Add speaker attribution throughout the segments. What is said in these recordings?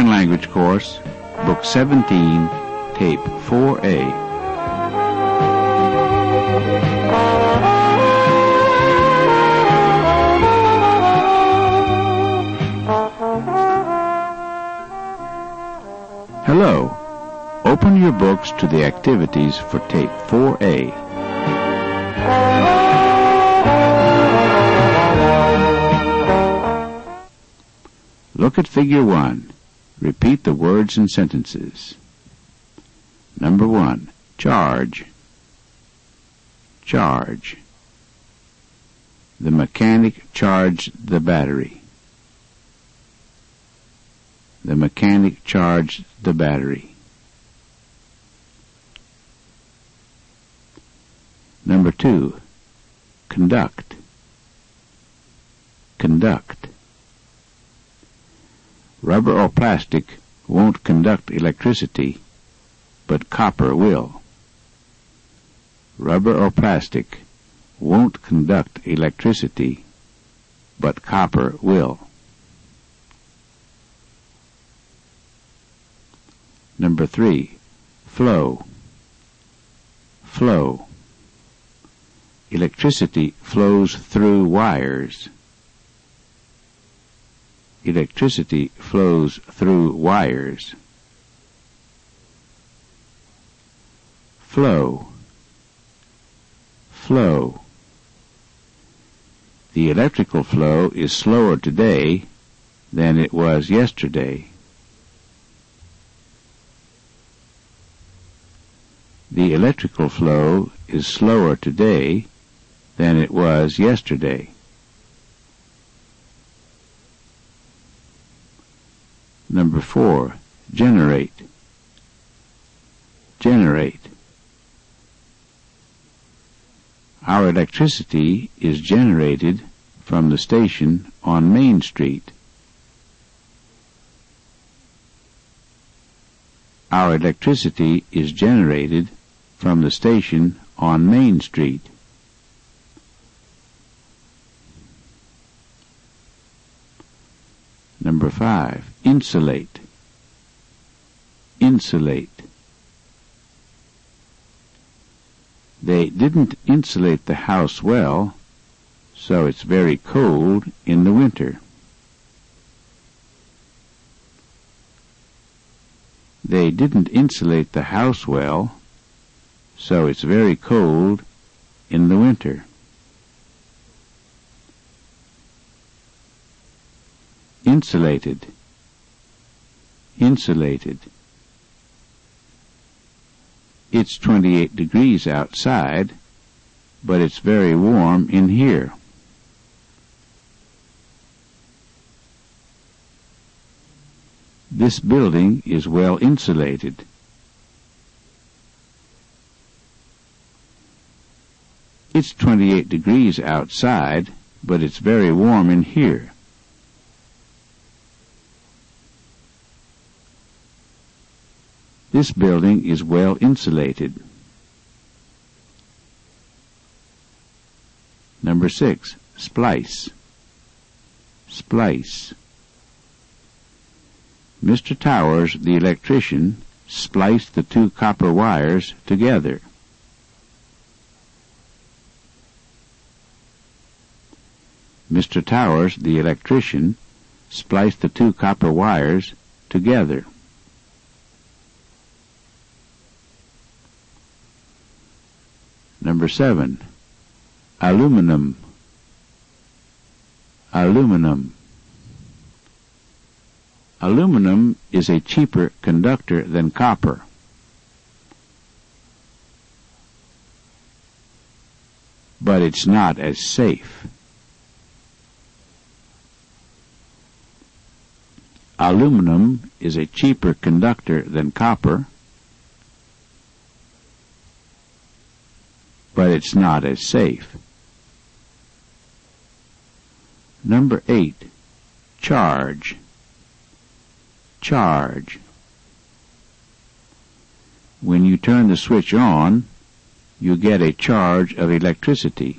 Speaker 1: Spoken Language Course, Book 17, Tape 4A. Hello. Open your books to the activities for Tape 4A. Look at Figure 1. Repeat the words and sentences. Number 1. Charge. Charge. The mechanic charged the battery. The mechanic charged the battery. Number 2. Conduct. Conduct. Rubber or plastic won't conduct electricity, but copper will. Rubber or plastic won't conduct electricity, but copper will. Number 3. Flow. Flow. Electricity flows through wires. Electricity flows through wires. Flow. Flow. The electrical flow is slower today than it was yesterday. The electrical flow is slower today than it was yesterday. Number 4. Generate. Generate. Our electricity is generated from the station on Main Street. Our electricity is generated from the station on Main Street. Number 5. Insulate. Insulate. They didn't insulate the house well, so it's very cold in the winter. They didn't insulate the house well, so it's very cold in the winter. Insulated. Insulated. It's 28 degrees outside, but it's very warm in here. This building is well insulated. It's 28 degrees outside, but it's very warm in here. This building is well insulated. Number 6. Splice. Splice. Mr. Towers, the electrician, spliced the two copper wires together. Mr. Towers, the electrician, spliced the two copper wires together. Number 7. Aluminum. Aluminum. Aluminum is a cheaper conductor than copper. But it's not as safe. Aluminum is a cheaper conductor than copper, but it's not as safe. Number 8. Charge. Charge. When you turn the switch on, you get a charge of electricity.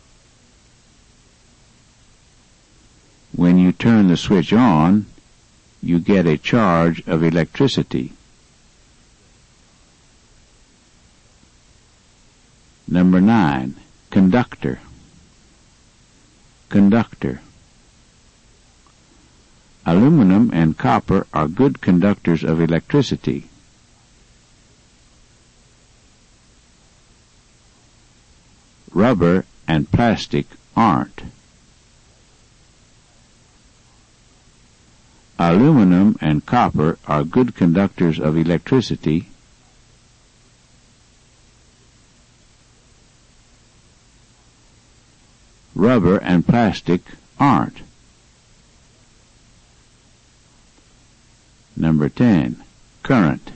Speaker 1: When you turn the switch on, you get a charge of electricity. Number 9. Conductor. Conductor. Aluminum and copper are good conductors of electricity. Rubber and plastic aren't. Aluminum and copper are good conductors of electricity. Rubber and plastic aren't. Number 10. Current.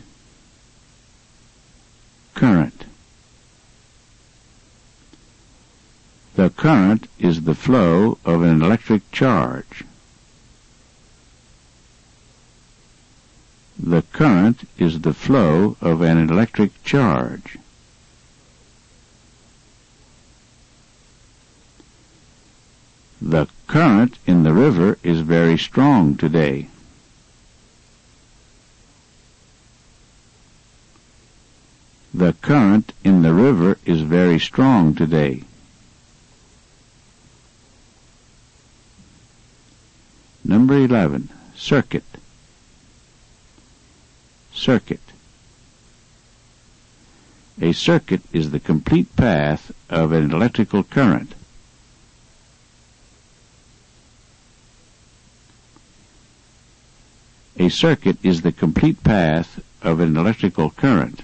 Speaker 1: Current. The current is the flow of an electric charge. The current is the flow of an electric charge. The current in the river is very strong today. The current in the river is very strong today. Number 11. Circuit. Circuit. A circuit is the complete path of an electrical current. A circuit is the complete path of an electrical current.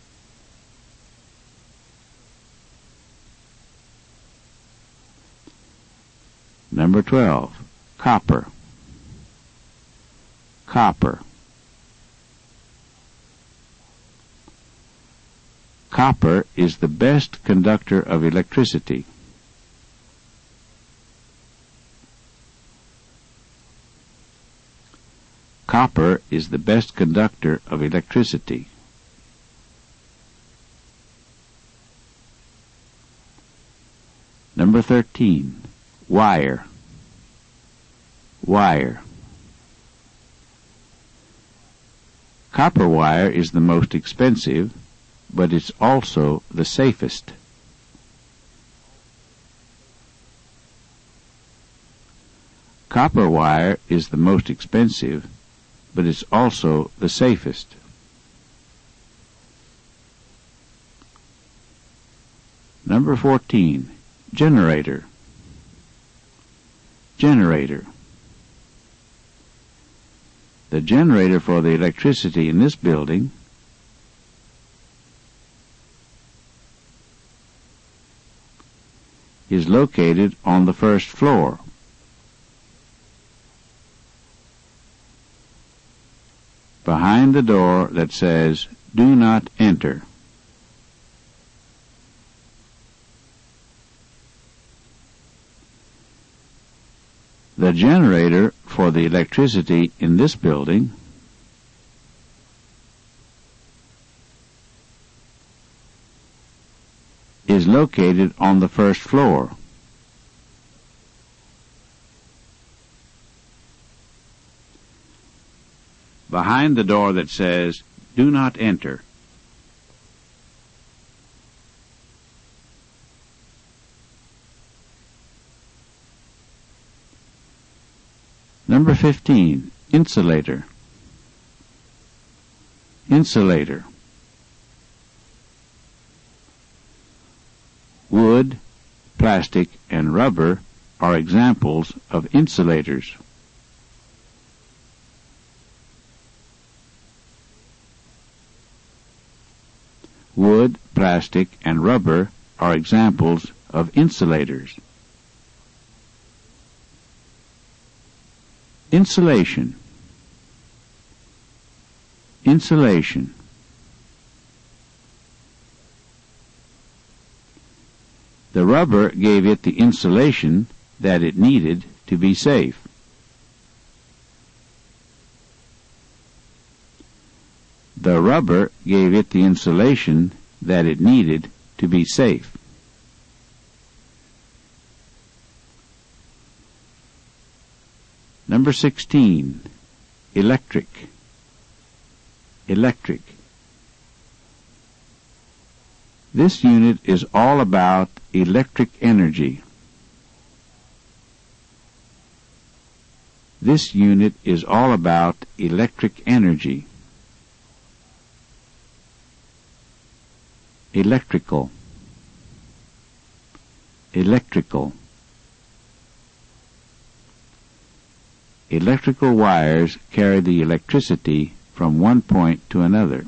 Speaker 1: Number 12. Copper. Copper. Copper is the best conductor of electricity. Copper is the best conductor of electricity. Number 13. Wire. Wire. Copper wire is the most expensive, but it's also the safest. Copper wire is the most expensive, but it's also the safest. Number 14. Generator. Generator. The generator for the electricity in this building is located on the first floor. Behind the door that says, "Do not enter." The generator for the electricity in this building is located on the first floor. Behind the door that says, "Do not enter." Number 15. Insulator. Insulator. Wood, plastic, and rubber are examples of insulators. Wood, plastic, and rubber are examples of insulators. Insulation. Insulation. The rubber gave it the insulation that it needed to be safe. The rubber gave it the insulation that it needed to be safe. Number 16. electric, electric. This unit is all about electric energy. This unit is all about electric energy. Electrical, electrical. Electrical wires carry the electricity from one point to another.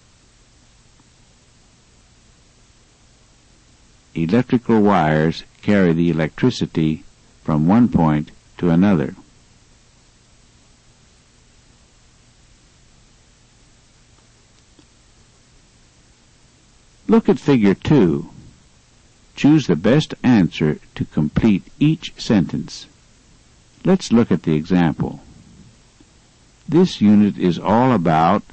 Speaker 1: Electrical wires carry the electricity from one point to another. Look at Figure 2. Choose the best answer to complete each sentence. Let's look at the example. This unit is all about.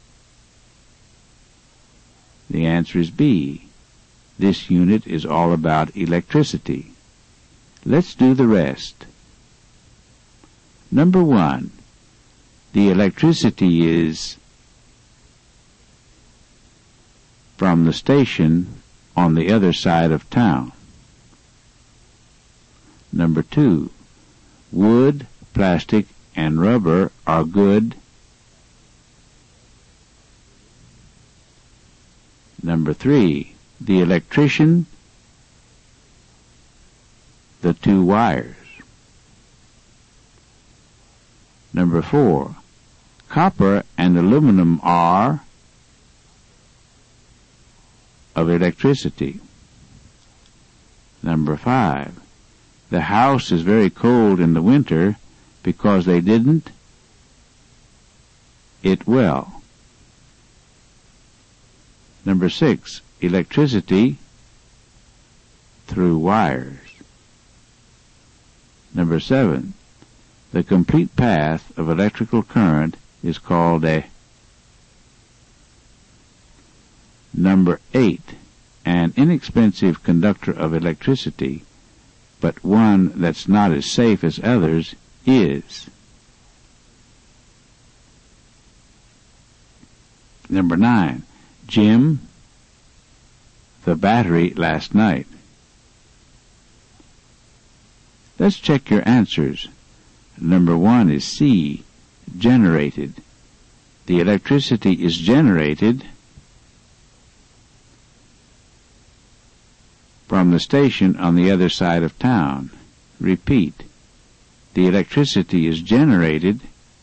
Speaker 1: The answer is B. This unit is all about electricity. Let's do the rest. Number 1. The electricity is from the station on the other side of town. Number 2. Wood, plastic, and rubber are good. Number 3. The electrician, the two wires. Number 4. Copper and aluminum are of electricity. Number 5. The house is very cold in the winter because they didn't it well. Number 6. Electricity through wires. Number 7. The complete path of electrical current is called a. Number 8. An inexpensive conductor of electricity, but one that's not as safe as others, is. Number 9. Jim, the battery last night. Let's check your answers. Number 1 is C, generated. The electricity is generated from the station on the other side of town. Repeat. The electricity is generated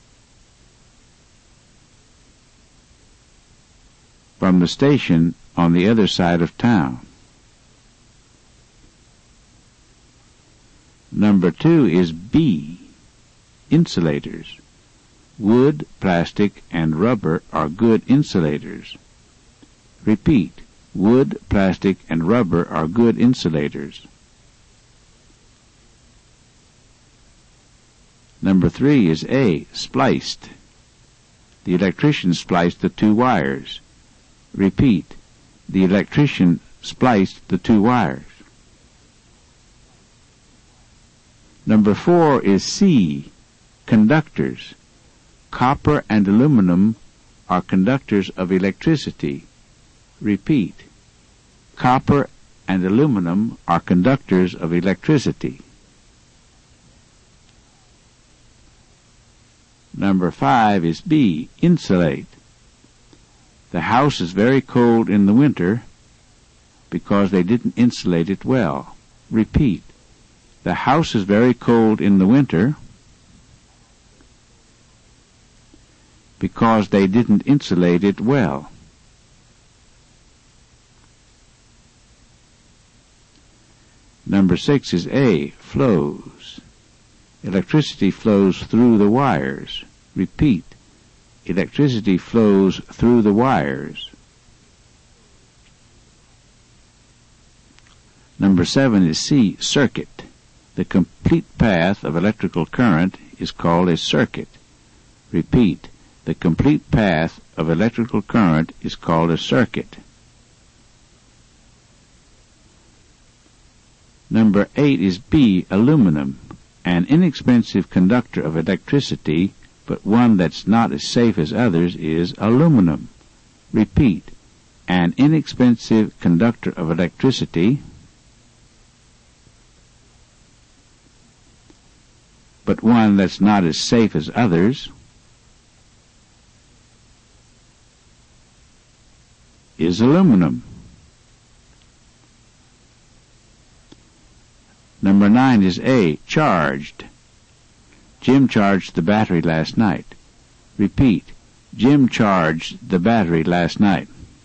Speaker 1: from the station on the other side of town. Number 2 is B, insulators. Wood, plastic, and rubber are good insulators. Repeat. Wood, plastic, and rubber are good insulators. Number 3 is A, spliced. The electrician spliced the two wires. Repeat. The electrician spliced the two wires. Number 4 is C, conductors. Copper and aluminum are conductors of electricity. Repeat. Copper and aluminum are conductors of electricity. Number 5 is B, insulate. The house is very cold in the winter because they didn't insulate it well. Repeat. The house is very cold in the winter because they didn't insulate it well. Number 6 is A, flows. Electricity flows through the wires. Repeat. Electricity flows through the wires. Number 7 is C, circuit. The complete path of electrical current is called a circuit. Repeat. The complete path of electrical current is called a circuit. Number 8 is B, aluminum. An inexpensive conductor of electricity, but one that's not as safe as others is aluminum. Repeat, an inexpensive conductor of electricity, but one that's not as safe as others is aluminum. Number 9 is A, charged. Jim charged the battery last night. Repeat, Jim charged the battery last night.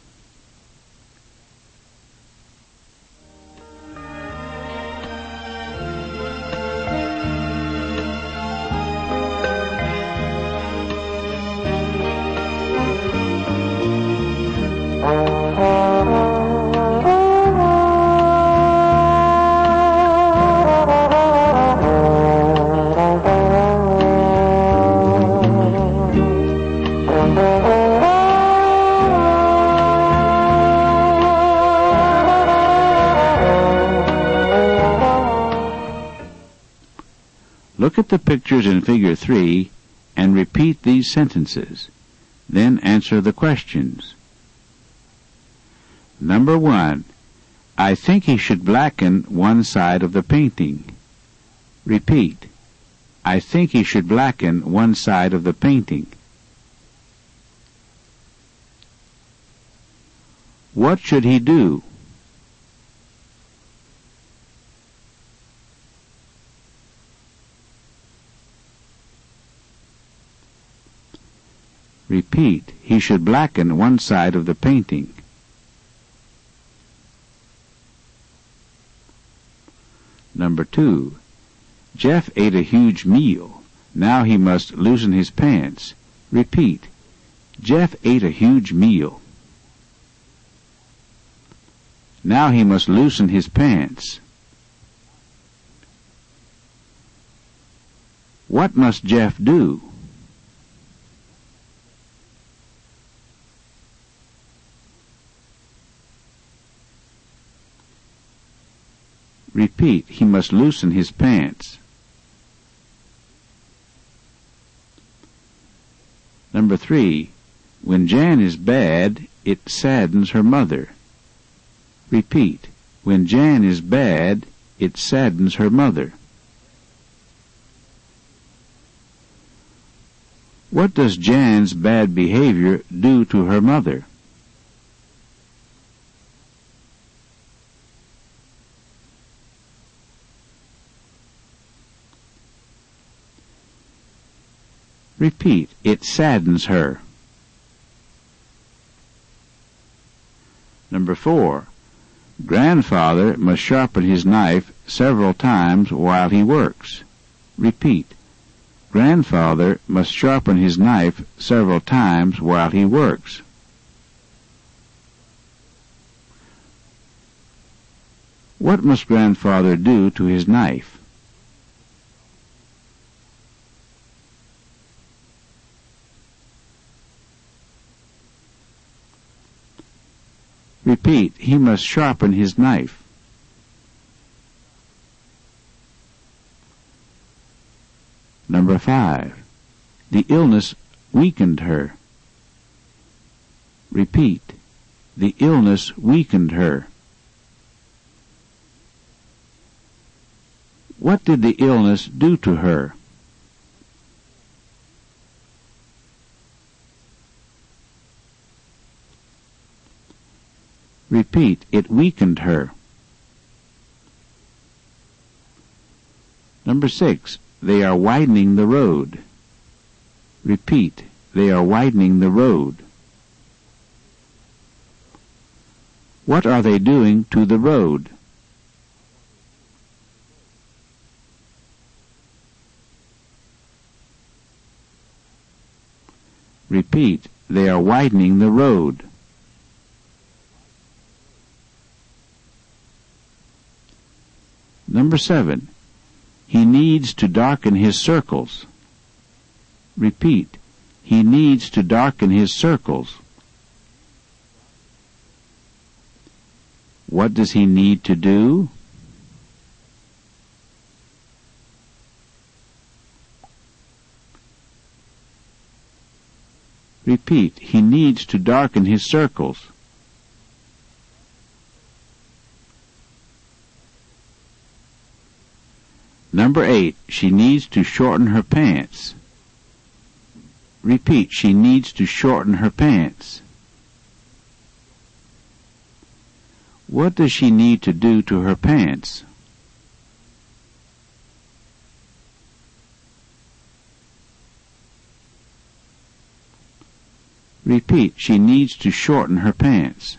Speaker 1: Look at the pictures in Figure 3 and repeat these sentences. Then answer the questions. Number 1. I think he should blacken one side of the painting. Repeat. I think he should blacken one side of the painting. What should he do? Repeat, he should blacken one side of the painting. Number 2. Jeff ate a huge meal. Now he must loosen his pants. Repeat, Jeff ate a huge meal. Now he must loosen his pants. What must Jeff do? Repeat, he must loosen his pants. Number 3. When Jan is bad, it saddens her mother. Repeat, when Jan is bad, it saddens her mother. What does Jan's bad behavior do to her mother? Repeat, it saddens her. Number 4. Grandfather must sharpen his knife several times while he works. Repeat, grandfather must sharpen his knife several times while he works. What must grandfather do to his knife? Repeat, he must sharpen his knife. Number 5. The illness weakened her. Repeat, the illness weakened her. What did the illness do to her? Repeat, it weakened her. Number 6. They are widening the road. Repeat, they are widening the road. What are they doing to the road? Repeat, they are widening the road. Number 7. He needs to darken his circles. Repeat, he needs to darken his circles. What does he need to do? Repeat, he needs to darken his circles. Number 8, she needs to shorten her pants. Repeat, she needs to shorten her pants. What does she need to do to her pants? Repeat, she needs to shorten her pants.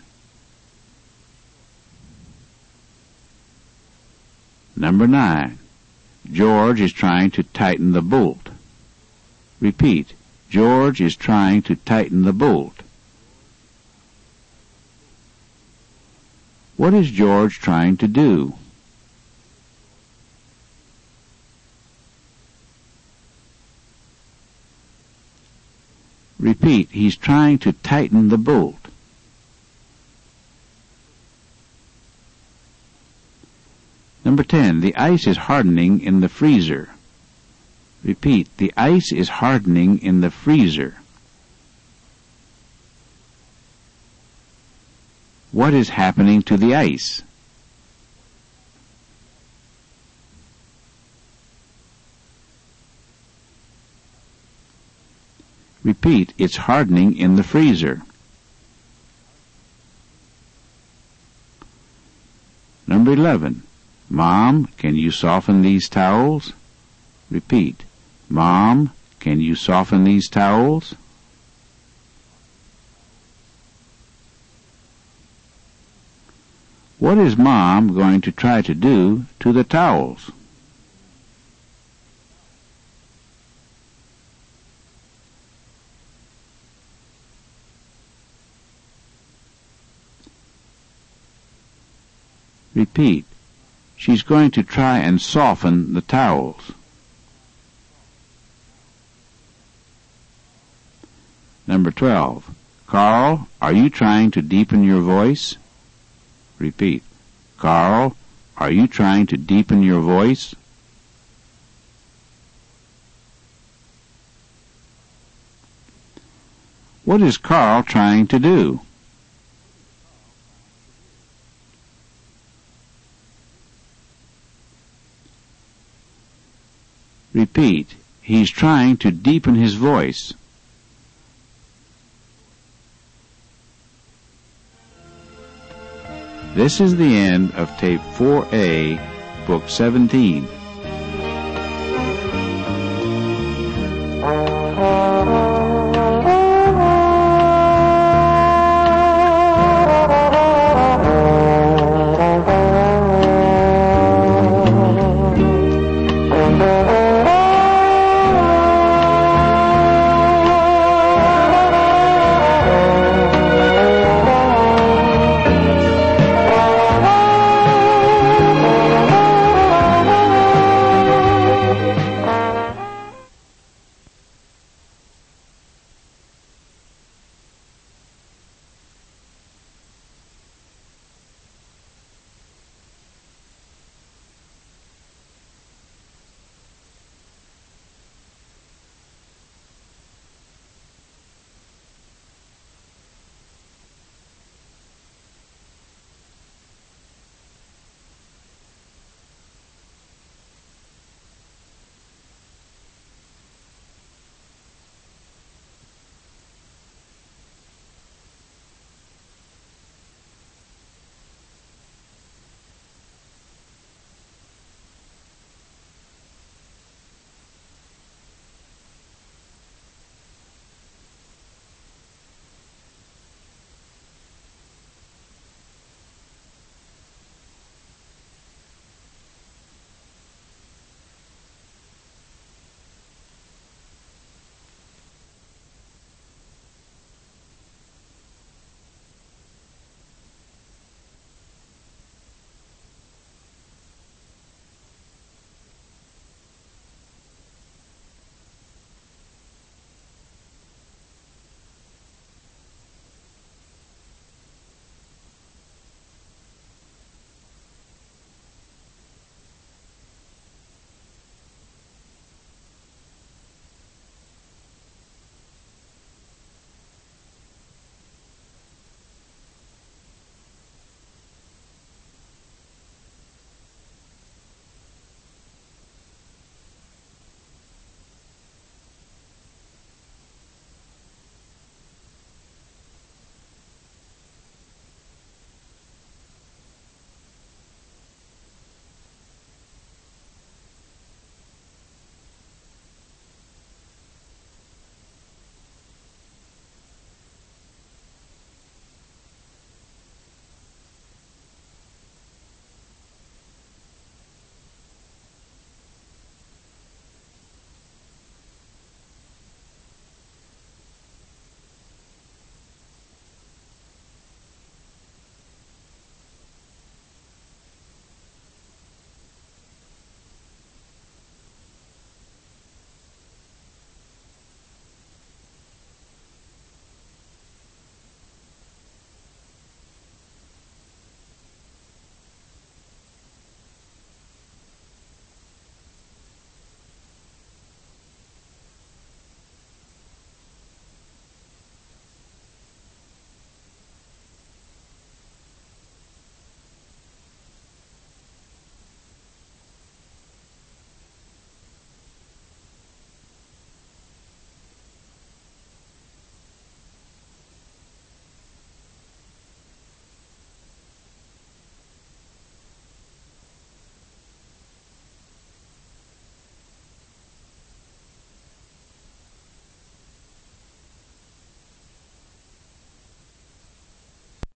Speaker 1: Number 9, George is trying to tighten the bolt. Repeat, George is trying to tighten the bolt. What is George trying to do? Repeat, he's trying to tighten the bolt. Number 10, the ice is hardening in the freezer. Repeat, the ice is hardening in the freezer. What is happening to the ice? Repeat, it's hardening in the freezer. Number 11, Mom, can you soften these towels? Repeat, Mom, can you soften these towels? What is Mom going to try to do to the towels? Repeat, she's going to try and soften the towels. Number 12, Carl, are you trying to deepen your voice? Repeat, Carl, are you trying to deepen your voice? What is Carl trying to do? Repeat, he's trying to deepen his voice. This is the end of Tape 4A, Book 17.